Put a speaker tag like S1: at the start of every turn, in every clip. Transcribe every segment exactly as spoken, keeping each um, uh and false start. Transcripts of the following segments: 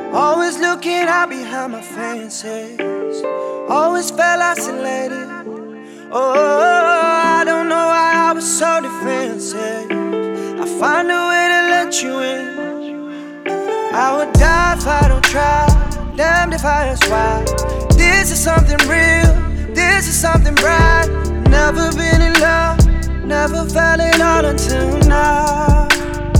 S1: Always looking out behind my fences. Always felt isolated. Oh, I don't know why I was so defensive. I find a way to let you in. I would die if I don't try. Damned if I ask why. This is something real. This is something bright. Never been in love. Never felt it all until now.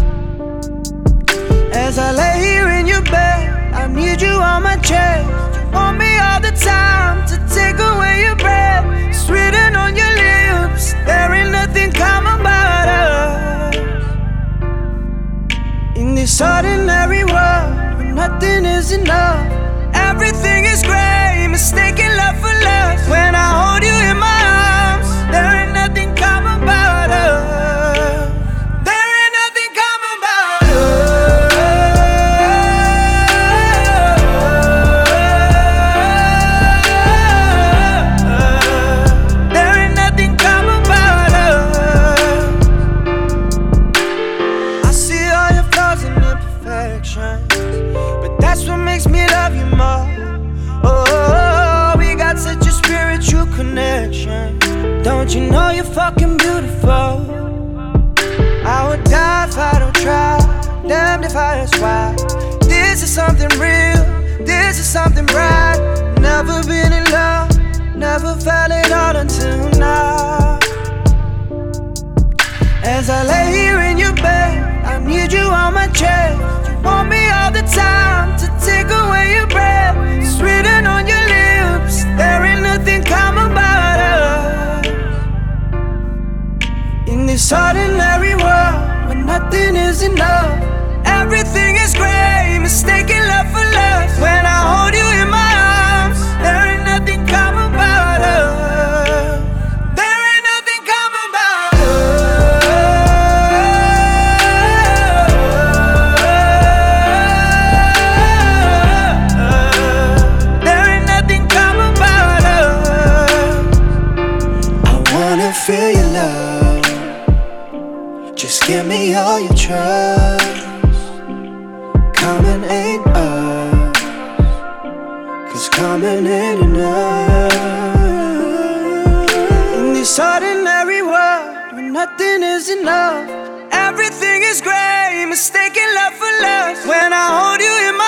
S1: As I lay here in your bed, I need you on my chest. You want me all the time to take away your breath. It's written on your lips, there ain't nothing common about us. In this ordinary world, where nothing is enough, everything is gray, mistaken love for lust. When I hold you in my arms, there ain't nothing common about us. There ain't nothing common about us. There ain't nothing common about us. I see all your flaws and imperfections, but that's what makes me love you more. Oh, we got such a spiritual connection. Don't you know you're fucking beautiful? I would die if I don't try. Damned if I ask why. This is something real. This is something bright. Never been in love. Never felt it all until now. As I lay here in your bed, I need you on my chest. You want me all the time to take away your breath. It's written on your lips, there ain't nothing common about us. In this ordinary world, where nothing is enough, everything is gray, mistaken love for lust. When I hold you in my arms, there ain't nothing common about us. There ain't nothing common about us. There ain't nothing common about us. I wanna feel your love. Just give me all your trust. Common ain't us, 'cause common ain't enough. In this ordinary world, where nothing is enough, everything is gray, mistaken love for lust. When I hold you in my